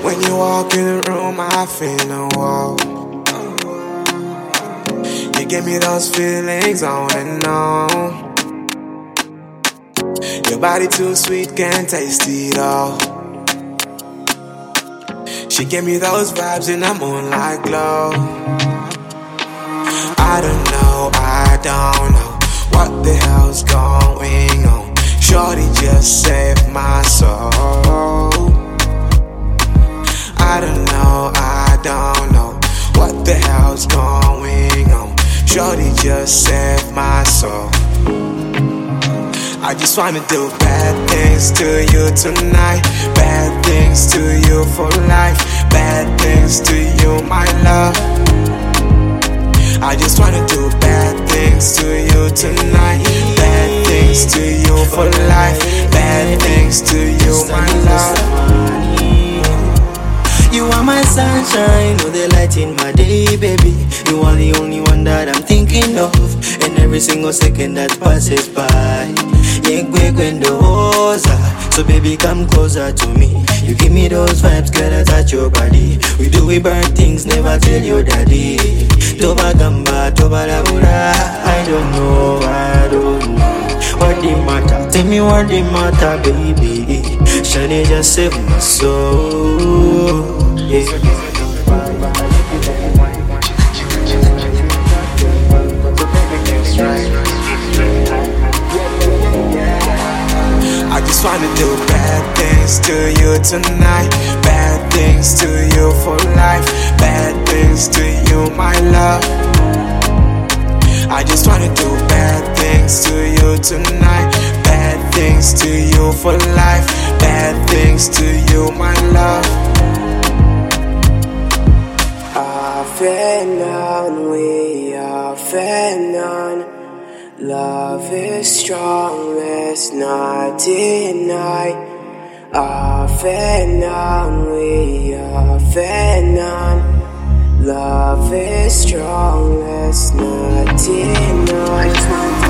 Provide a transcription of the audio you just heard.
When you walk in the room, I feel a wall. You give me those feelings on and on. Your body too sweet, can't taste it all. She gave me those vibes in the moonlight glow. I don't know what the hell's going on. Shorty just saved my soul. I don't know what the hell's going on. Shorty just saved my soul. I just wanna do bad things to you tonight. Bad things to you for life. Bad things to you, my love. I just wanna do bad things to you tonight. Bad things to you for life. Bad things to you, my love. You are my sunshine, oh the light in my day, baby. You are the only one that I'm thinking of, and every single second that passes by. So baby, come closer to me. You give me those vibes, girl, I touch your body. We do we burn things, never tell your daddy. Toba gamba, toba labura. I don't know what the matter. Tell me what the matter, baby. Shawty just save my soul. Yeah. I just wanna do bad things to you tonight. Bad things to you for life. Bad things to you, my love. I just wanna do bad things to you tonight. Bad things to you for life. Bad things to you, my love. Off and on, we off and on. Love is strong, let's not deny. Off and on, we off and on. Love is strong, let's not deny.